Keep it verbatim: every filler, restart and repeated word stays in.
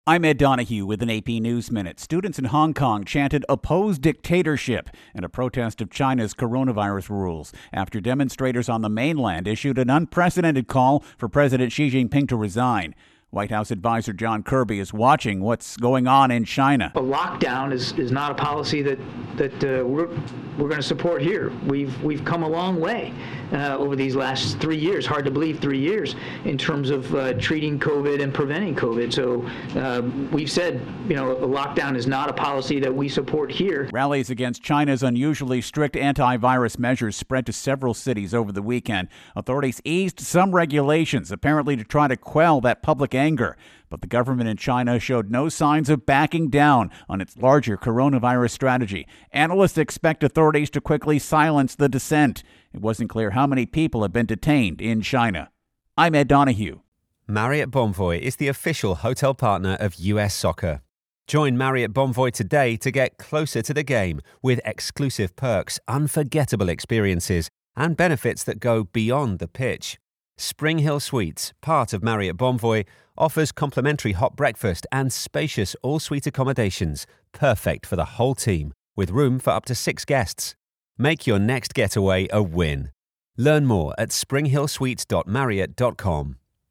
I'm Ed Donahue with an A P News Minute. Students in Hong Kong chanted "Oppose dictatorship" in a protest of China's coronavirus rules after demonstrators on the mainland issued an unprecedented call for President Xi Jinping to resign. White House advisor John Kirby is watching what's going on in China. A lockdown is, is not a policy that that uh, we're we're going to support here. We've we've come a long way uh, over these last three years. Hard to believe, three years in terms of uh, treating COVID and preventing COVID. So uh, we've said, you know, a lockdown is not a policy that we support here. Rallies against China's unusually strict antivirus measures spread to several cities over the weekend. Authorities eased some regulations, apparently to try to quell that public anger. But the government in China showed no signs of backing down on its larger coronavirus strategy. Analysts expect authorities to quickly silence the dissent. It wasn't clear how many people have been detained in China. I'm Ed Donahue. Marriott Bonvoy is the official hotel partner of U S Soccer. Join Marriott Bonvoy today to get closer to the game with exclusive perks, unforgettable experiences, and benefits that go beyond the pitch. Spring Hill Suites, part of Marriott Bonvoy, offers complimentary hot breakfast and spacious all-suite accommodations, perfect for the whole team, with room for up to six guests. Make your next getaway a win. Learn more at spring hill suites dot marriott dot com.